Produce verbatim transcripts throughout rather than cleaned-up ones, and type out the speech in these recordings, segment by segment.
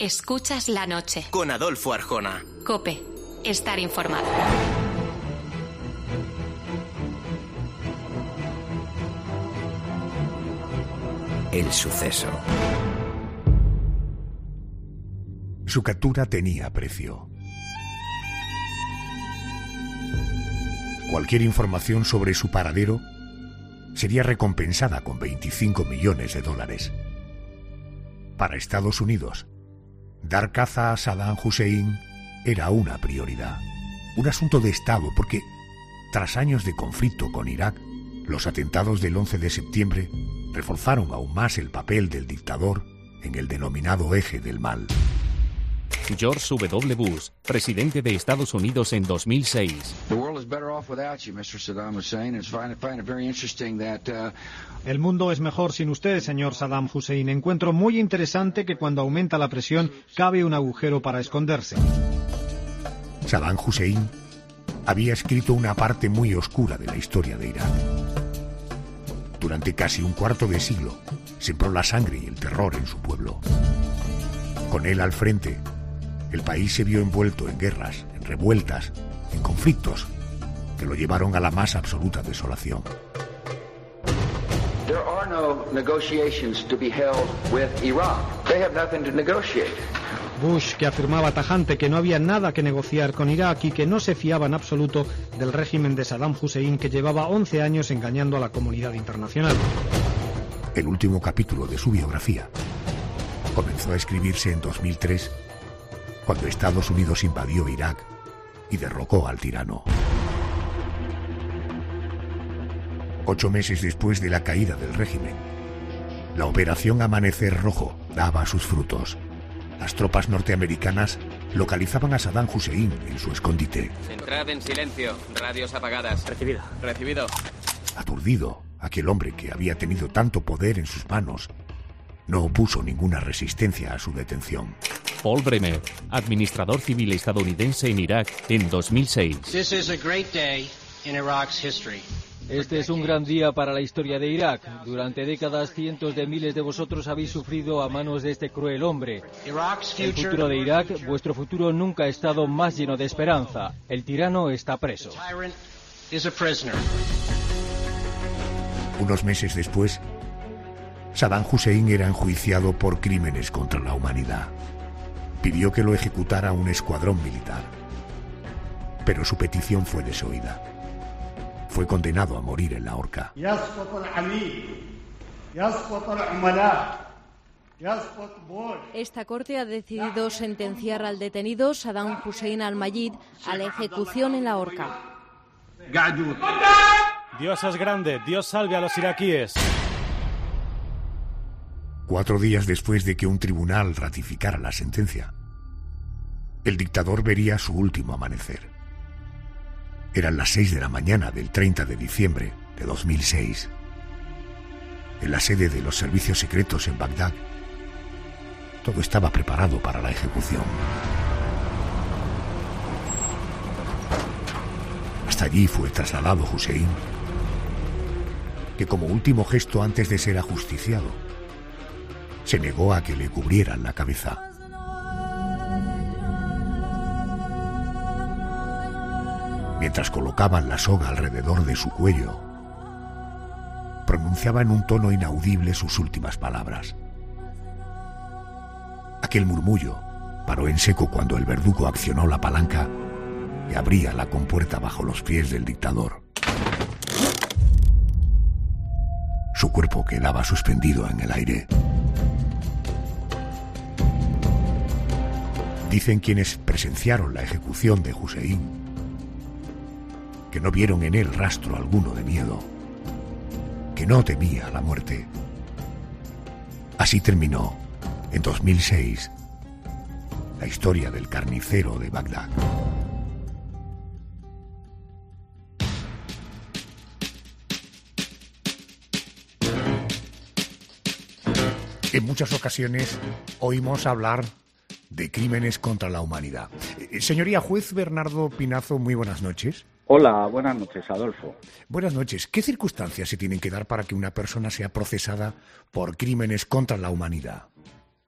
Escuchas la noche. Con Adolfo Arjona. COPE. Estar informado. El suceso. Su captura tenía precio. Cualquier información sobre su paradero sería recompensada con veinticinco millones de dólares. Para Estados Unidos, dar caza a Saddam Hussein era una prioridad, un asunto de Estado, porque tras años de conflicto con Irak, los atentados del once de septiembre reforzaron aún más el papel del dictador en el denominado eje del mal. George W. Bush, presidente de Estados Unidos en dos mil seis. El mundo es mejor sin usted, señor Saddam Hussein. Encuentro muy interesante que cuando aumenta la presión cabe un agujero para esconderse. Saddam Hussein había escrito una parte muy oscura de la historia de Irak. Durante casi un cuarto de siglo sembró la sangre y el terror en su pueblo. Con él al frente, el país se vio envuelto en guerras, en revueltas, en conflictos que lo llevaron a la más absoluta desolación. There are no negotiations to be held with Iraq. They have nothing to negotiate. Bush, que afirmaba tajante que no había nada que negociar con Irak y que no se fiaba en absoluto del régimen de Saddam Hussein, que llevaba once años engañando a la comunidad internacional. El último capítulo de su biografía comenzó a escribirse en dos mil tres, cuando Estados Unidos invadió Irak y derrocó al tirano. Ocho meses después de la caída del régimen, la operación Amanecer Rojo daba sus frutos. Las tropas norteamericanas localizaban a Saddam Hussein en su escondite. Entrad en silencio, radios apagadas. Recibido. Recibido. Aturdido, aquel hombre que había tenido tanto poder en sus manos no opuso ninguna resistencia a su detención. Paul Bremer, administrador civil estadounidense en Irak en dos mil seis. This is a great day in Iraq's history. Este es un gran día para la historia de Irak. Durante décadas, cientos de miles de vosotros habéis sufrido a manos de este cruel hombre. El futuro de Irak, vuestro futuro, nunca ha estado más lleno de esperanza. El tirano está preso. Unos meses después, Saddam Hussein era enjuiciado por crímenes contra la humanidad. Pidió que lo ejecutara un escuadrón militar, pero su petición fue desoída. Fue condenado a morir en la horca. Esta corte ha decidido sentenciar al detenido Saddam Hussein al-Mayid a la ejecución en la horca. Dios es grande, Dios salve a los iraquíes. Cuatro días después de que un tribunal ratificara la sentencia, el dictador vería su último amanecer. Eran las seis de la mañana del treinta de diciembre de dos mil seis. En la sede de los servicios secretos en Bagdad, todo estaba preparado para la ejecución. Hasta allí fue trasladado Hussein, que como último gesto antes de ser ajusticiado, se negó a que le cubrieran la cabeza. Mientras colocaban la soga alrededor de su cuello, pronunciaba en un tono inaudible sus últimas palabras. Aquel murmullo paró en seco cuando el verdugo accionó la palanca y abría la compuerta bajo los pies del dictador. Su cuerpo quedaba suspendido en el aire. Dicen quienes presenciaron la ejecución de Hussein que no vieron en él rastro alguno de miedo, que no temía la muerte. Así terminó, en dos mil seis, la historia del carnicero de Bagdad. En muchas ocasiones oímos hablar de crímenes contra la humanidad. Eh, señoría juez Bernardo Pinazo, muy buenas noches. Hola, buenas noches, Adolfo. Buenas noches. ¿Qué circunstancias se tienen que dar para que una persona sea procesada por crímenes contra la humanidad?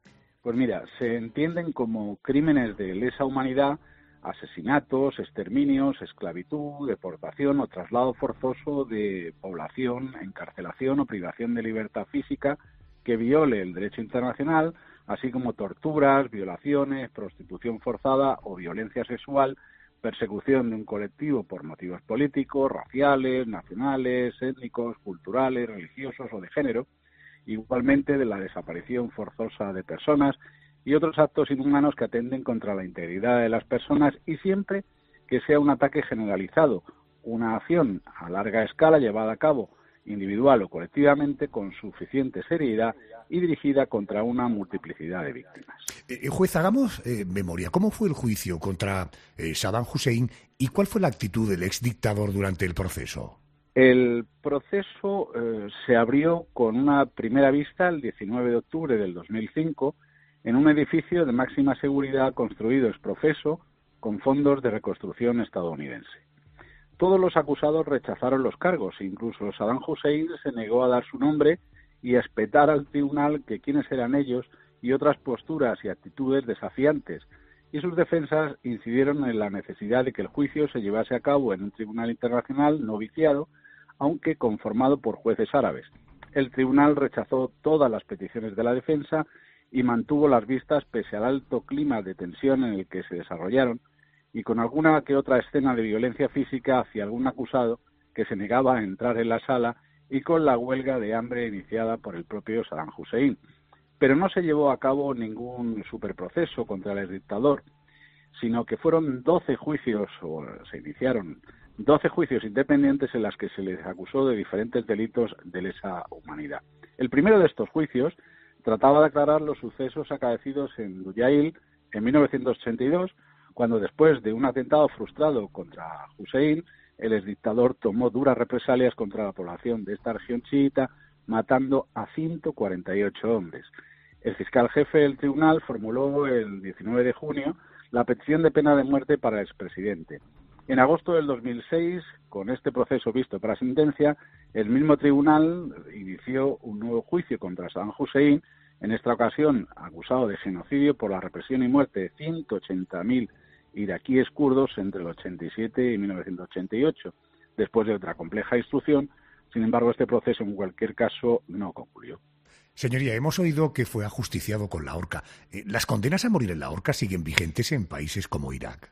Pues mira, se entienden como crímenes de lesa humanidad, asesinatos, exterminios, esclavitud, deportación o traslado forzoso de población, encarcelación o privación de libertad física que viole el derecho internacional, así como torturas, violaciones, prostitución forzada o violencia sexual, persecución de un colectivo por motivos políticos, raciales, nacionales, étnicos, culturales, religiosos o de género, igualmente de la desaparición forzosa de personas y otros actos inhumanos que atenten contra la integridad de las personas, y siempre que sea un ataque generalizado, una acción a larga escala llevada a cabo individual o colectivamente con suficiente seriedad y dirigida contra una multiplicidad de víctimas. Eh, juez, hagamos eh, memoria. ¿Cómo fue el juicio contra eh, Saddam Hussein y cuál fue la actitud del exdictador durante el proceso? El proceso eh, se abrió con una primera vista el diecinueve de octubre del dos mil cinco en un edificio de máxima seguridad construido ex profeso con fondos de reconstrucción estadounidense. Todos los acusados rechazaron los cargos, incluso Saddam Hussein se negó a dar su nombre y a espetar al tribunal que quiénes eran ellos y otras posturas y actitudes desafiantes, y sus defensas incidieron en la necesidad de que el juicio se llevase a cabo en un tribunal internacional no viciado, aunque conformado por jueces árabes. El tribunal rechazó todas las peticiones de la defensa y mantuvo las vistas pese al alto clima de tensión en el que se desarrollaron, y con alguna que otra escena de violencia física hacia algún acusado que se negaba a entrar en la sala, y con la huelga de hambre iniciada por el propio Saddam Hussein. Pero no se llevó a cabo ningún superproceso contra el exdictador, sino que fueron doce juicios, o se iniciaron doce juicios independientes en las que se les acusó de diferentes delitos de lesa humanidad. El primero de estos juicios trataba de aclarar los sucesos acaecidos en Luyail en mil novecientos ochenta y dos, cuando después de un atentado frustrado contra Hussein, el exdictador tomó duras represalias contra la población de esta región chiita, matando a ciento cuarenta y ocho hombres. El fiscal jefe del tribunal formuló el diecinueve de junio la petición de pena de muerte para el expresidente. En agosto del dos mil seis, con este proceso visto para sentencia, el mismo tribunal inició un nuevo juicio contra Saddam Hussein, en esta ocasión acusado de genocidio por la represión y muerte de ciento ochenta mil iraquíes kurdos entre el ochenta y siete y mil novecientos ochenta y ocho. Después de otra compleja instrucción, sin embargo, este proceso en cualquier caso no concluyó. Señoría, hemos oído que fue ajusticiado con la horca. ¿Las condenas a morir en la horca siguen vigentes en países como Irak?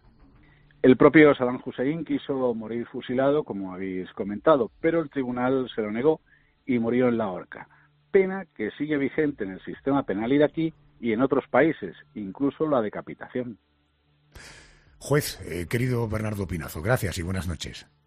El propio Saddam Hussein quiso morir fusilado, como habéis comentado, pero el tribunal se lo negó y murió en la horca. Pena que sigue vigente en el sistema penal iraquí y en otros países, incluso la decapitación. Juez, eh, querido Bernardo Pinazo, gracias y buenas noches.